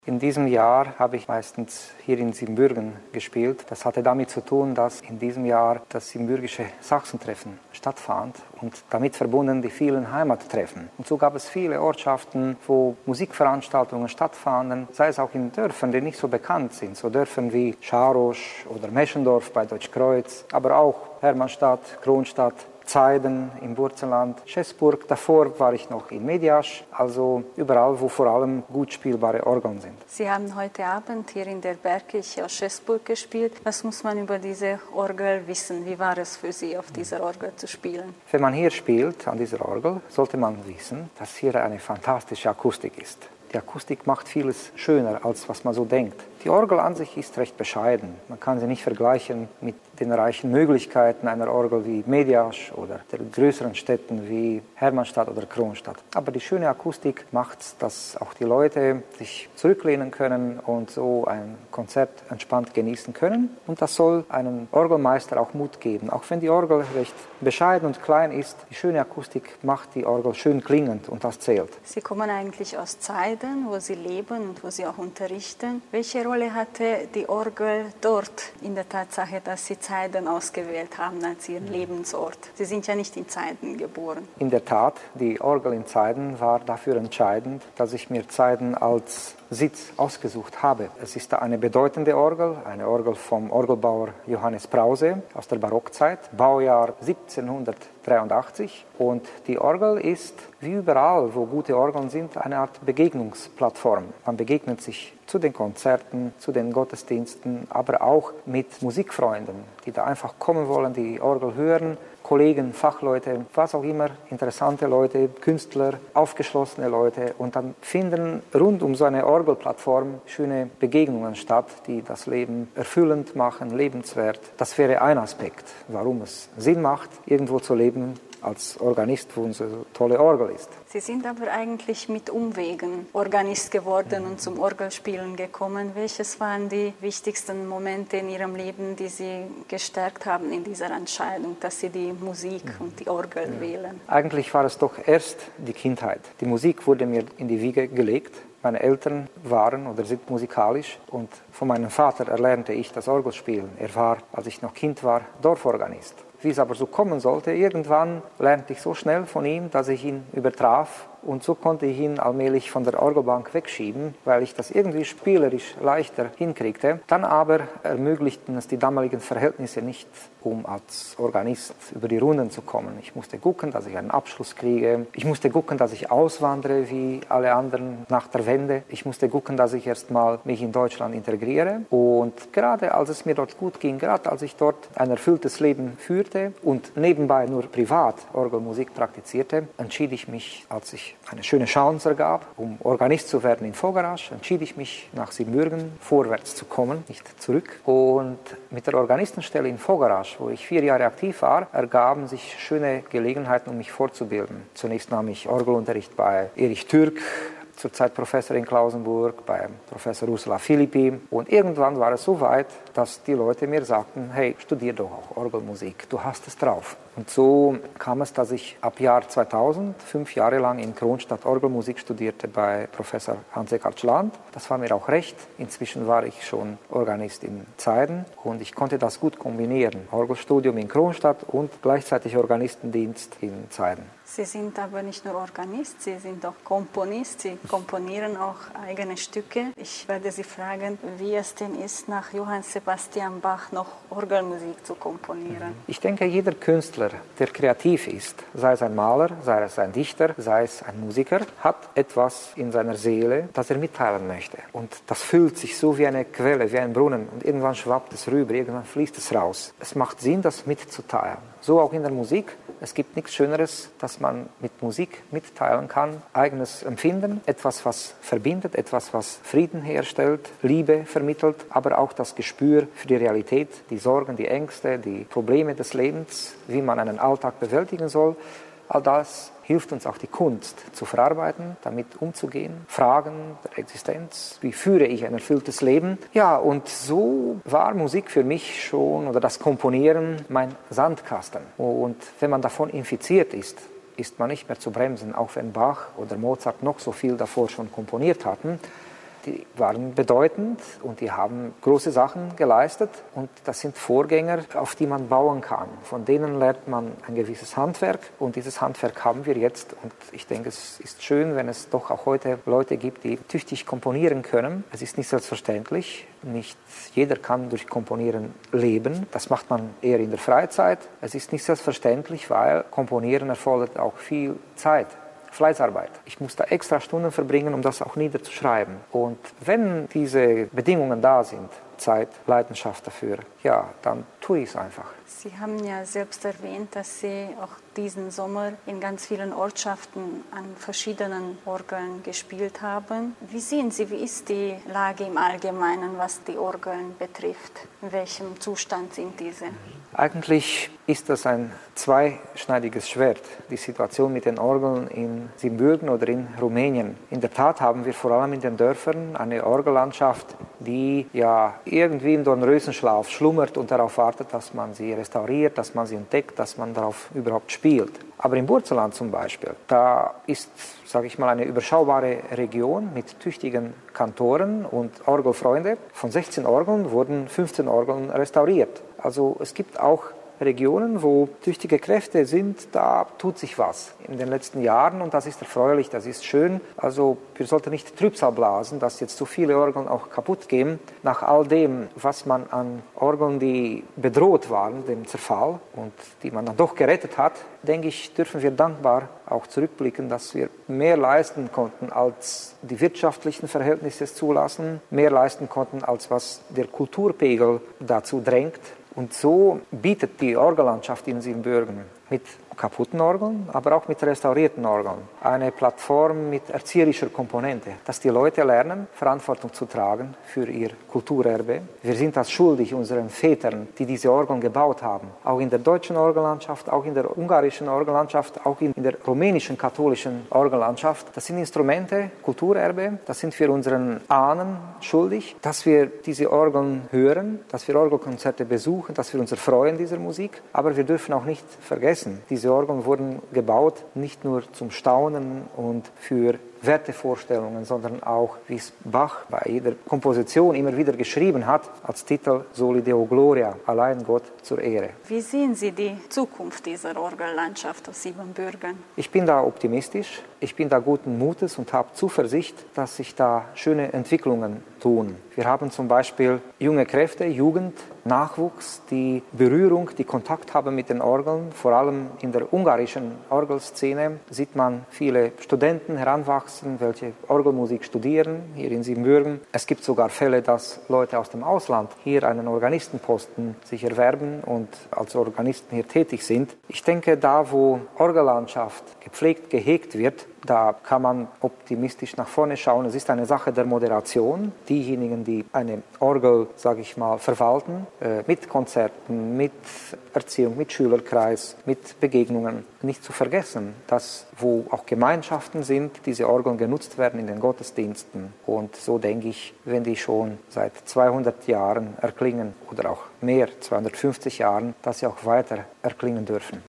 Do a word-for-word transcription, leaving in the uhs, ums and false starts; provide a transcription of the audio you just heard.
In diesem Jahr habe ich meistens hier in Siebenbürgen gespielt. Das hatte damit zu tun, dass in diesem Jahr das Siebenbürgische Sachsentreffen stattfand und damit verbunden die vielen Heimattreffen. Und so gab es viele Ortschaften, wo Musikveranstaltungen stattfanden, sei es auch in Dörfern, die nicht so bekannt sind, so Dörfern wie Scharosch oder Meschendorf bei Deutschkreuz, aber auch Hermannstadt, Kronstadt, Zeiden im Burzenland, Schäßburg. Davor war ich noch in Mediasch, also überall, wo vor allem gut spielbare Orgeln sind. Sie haben heute Abend hier in der Bergkirche aus Schäßburg gespielt. Was muss man über diese Orgel wissen? Wie war es für Sie, auf dieser Orgel zu spielen? Wenn man hier spielt, an dieser Orgel, sollte man wissen, dass hier eine fantastische Akustik ist. Die Akustik macht vieles schöner, als was man so denkt. Die Orgel an sich ist recht bescheiden. Man kann sie nicht vergleichen mit den reichen Möglichkeiten einer Orgel wie Mediasch oder der größeren Städten wie Hermannstadt oder Kronstadt. Aber die schöne Akustik macht, dass auch die Leute sich zurücklehnen können und so ein Konzert entspannt genießen können. Und das soll einem Orgelmeister auch Mut geben. Auch wenn die Orgel recht bescheiden und klein ist, die schöne Akustik macht die Orgel schön klingend und das zählt. Sie kommen eigentlich aus Zeiden, wo Sie leben und wo Sie auch unterrichten. Welche Rolle hatte die Orgel dort in der Tatsache, dass Sie Zeiden ausgewählt haben als Ihren Lebensort? Sie sind ja nicht in Zeiden geboren. In der Tat, die Orgel in Zeiden war dafür entscheidend, dass ich mir Zeiden als Sitz ausgesucht habe. Es ist eine bedeutende Orgel, eine Orgel vom Orgelbauer Johannes Brause aus der Barockzeit, Baujahr siebzehnhundertdreiundachtzig. Und die Orgel ist, wie überall, wo gute Orgeln sind, eine Art Begegnungsplattform. Man begegnet sich zu den Konzerten, zu den Gottesdiensten, aber auch mit Musikfreunden, die da einfach kommen wollen, die Orgel hören, Kollegen, Fachleute, was auch immer, interessante Leute, Künstler, aufgeschlossene Leute. Und dann finden rund um so eine Orgelplattform schöne Begegnungen statt, die das Leben erfüllend machen, lebenswert. Das wäre ein Aspekt, warum es Sinn macht, irgendwo zu leben als Organist, wo unsere tolle Orgel ist. Sie sind aber eigentlich mit Umwegen Organist geworden und zum Orgelspielen gekommen. Welches waren die wichtigsten Momente in Ihrem Leben, die Sie gestärkt haben in dieser Entscheidung, dass Sie die Musik und die Orgel ja. wählen? Eigentlich war es doch erst die Kindheit. Die Musik wurde mir in die Wiege gelegt. Meine Eltern waren oder sind musikalisch und von meinem Vater erlernte ich das Orgelspielen. Er war, als ich noch Kind war, Dorforganist. Wie es aber so kommen sollte, irgendwann lernte ich so schnell von ihm, dass ich ihn übertraf. Und so konnte ich ihn allmählich von der Orgelbank wegschieben, weil ich das irgendwie spielerisch leichter hinkriegte. Dann aber ermöglichten es die damaligen Verhältnisse nicht, um als Organist über die Runden zu kommen. Ich musste gucken, dass ich einen Abschluss kriege. Ich musste gucken, dass ich auswandere wie alle anderen nach der Wende. Ich musste gucken, dass ich erst mal mich in Deutschland integriere. Und gerade als es mir dort gut ging, gerade als ich dort ein erfülltes Leben führte und nebenbei nur privat Orgelmusik praktizierte, entschied ich mich, als ich eine schöne Chance ergab, um Organist zu werden in Fogarasch, entschied ich mich, nach Siebenbürgen vorwärts zu kommen, nicht zurück. Und mit der Organistenstelle in Fogarasch, wo ich vier Jahre aktiv war, ergaben sich schöne Gelegenheiten, um mich fortzubilden. Zunächst nahm ich Orgelunterricht bei Erich Türk, zurzeit Professor in Klausenburg, bei Professor Ursula Philippi. Und irgendwann war es so weit, dass die Leute mir sagten, hey, studier doch auch Orgelmusik, du hast es drauf. Und so kam es, dass ich ab Jahr zweitausend fünf Jahre lang in Kronstadt Orgelmusik studierte bei Professor Hans-Eckhard Schland. Das war mir auch recht. Inzwischen war ich schon Organist in Zeiden und ich konnte das gut kombinieren. Orgelstudium in Kronstadt und gleichzeitig Organistendienst in Zeiden. Sie sind aber nicht nur Organist, Sie sind auch Komponist. Sie komponieren auch eigene Stücke. Ich werde Sie fragen, wie es denn ist, nach Johann Sebastian Bach noch Orgelmusik zu komponieren. Ich denke, jeder Künstler, der kreativ ist, sei es ein Maler, sei es ein Dichter, sei es ein Musiker, hat etwas in seiner Seele, das er mitteilen möchte. Und das füllt sich so wie eine Quelle, wie ein Brunnen. Und irgendwann schwappt es rüber, irgendwann fließt es raus. Es macht Sinn, das mitzuteilen. So auch in der Musik. Es gibt nichts Schöneres, dass man mit Musik mitteilen kann. Eigenes Empfinden, etwas, was verbindet, etwas, was Frieden herstellt, Liebe vermittelt, aber auch das Gespür für die Realität, die Sorgen, die Ängste, die Probleme des Lebens, wie man einen Alltag bewältigen soll. All das hilft uns auch die Kunst zu verarbeiten, damit umzugehen. Fragen der Existenz, wie führe ich ein erfülltes Leben? Ja, und so war Musik für mich schon, oder das Komponieren, mein Sandkasten. Und wenn man davon infiziert ist, ist man nicht mehr zu bremsen, auch wenn Bach oder Mozart noch so viel davor schon komponiert hatten. die waren bedeutend und die haben große Sachen geleistet. Und das sind Vorgänger, auf die man bauen kann. Von denen lernt man ein gewisses Handwerk und dieses Handwerk haben wir jetzt. Und ich denke, es ist schön, wenn es doch auch heute Leute gibt, die tüchtig komponieren können. Es ist nicht selbstverständlich. Nicht jeder kann durch Komponieren leben. Das macht man eher in der Freizeit. Es ist nicht selbstverständlich, weil Komponieren erfordert auch viel Zeit. Fleißarbeit. Ich muss da extra Stunden verbringen, um das auch niederzuschreiben. Und wenn diese Bedingungen da sind, Zeit, Leidenschaft dafür, ja, dann tue ich es einfach. Sie haben ja selbst erwähnt, dass Sie auch diesen Sommer in ganz vielen Ortschaften an verschiedenen Orgeln gespielt haben. Wie sehen Sie, wie ist die Lage im Allgemeinen, was die Orgeln betrifft? In welchem Zustand sind diese? Eigentlich ist das ein zweischneidiges Schwert, die Situation mit den Orgeln in Siebenbürgen oder in Rumänien. In der Tat haben wir vor allem in den Dörfern eine Orgellandschaft, die ja irgendwie im Dornröschenschlaf schlummert und darauf wartet, dass man sie restauriert, dass man sie entdeckt, dass man darauf überhaupt spielt. Aber im Burzenland zum Beispiel, da ist, sage ich mal, eine überschaubare Region mit tüchtigen Kantoren und Orgelfreunde. Von sechzehn Orgeln wurden fünfzehn Orgeln restauriert. Also es gibt auch Regionen, wo tüchtige Kräfte sind, da tut sich was in den letzten Jahren und das ist erfreulich, das ist schön. Also wir sollten nicht Trübsal blasen, dass jetzt so viele Orgeln auch kaputt gehen. Nach all dem, was man an Orgeln, die bedroht waren, dem Zerfall und die man dann doch gerettet hat, denke ich, dürfen wir dankbar auch zurückblicken, dass wir mehr leisten konnten, als die wirtschaftlichen Verhältnisse es zulassen, mehr leisten konnten, als was der Kulturpegel dazu drängt. Und so bietet die Orgellandschaft in Siebenbürgen mit kaputten Orgeln, aber auch mit restaurierten Orgeln eine Plattform mit erzieherischer Komponente, dass die Leute lernen, Verantwortung zu tragen für ihr Kulturerbe. Wir sind das schuldig unseren Vätern, die diese Orgeln gebaut haben. Auch in der deutschen Orgellandschaft, auch in der ungarischen Orgellandschaft, auch in der rumänischen katholischen Orgellandschaft. Das sind Instrumente, Kulturerbe, das sind wir unseren Ahnen schuldig, dass wir diese Orgeln hören, dass wir Orgelkonzerte besuchen, dass wir uns erfreuen dieser Musik. Aber wir dürfen auch nicht vergessen, diese Orgeln wurden gebaut, nicht nur zum Staunen und für Wertevorstellungen, sondern auch, wie es Bach bei jeder Komposition immer wieder geschrieben hat, als Titel Soli Deo Gloria, allein Gott zur Ehre. Wie sehen Sie die Zukunft dieser Orgellandschaft aus Siebenbürgen? Ich bin da optimistisch, ich bin da guten Mutes und habe Zuversicht, dass sich da schöne Entwicklungen tun. Wir haben zum Beispiel junge Kräfte, Jugend, Nachwuchs, die Berührung, die Kontakt haben mit den Orgeln. Vor allem in der ungarischen Orgelszene sieht man viele Studenten heranwachsen, welche Orgelmusik studieren, hier in Siebenbürgen. Es gibt sogar Fälle, dass Leute aus dem Ausland hier einen Organistenposten sich erwerben und als Organisten hier tätig sind. Ich denke, da wo Orgellandschaft gepflegt, gehegt wird, da kann man optimistisch nach vorne schauen. Es ist eine Sache der Moderation. Diejenigen, die eine Orgel, sage ich mal, verwalten, äh, mit Konzerten, mit Erziehung, mit Schülerkreis, mit Begegnungen, nicht zu vergessen, dass wo auch Gemeinschaften sind, diese Orgeln genutzt werden in den Gottesdiensten. Und so denke ich, wenn die schon seit zweihundert Jahren erklingen oder auch mehr, zweihundertfünfzig Jahren, dass sie auch weiter erklingen dürfen.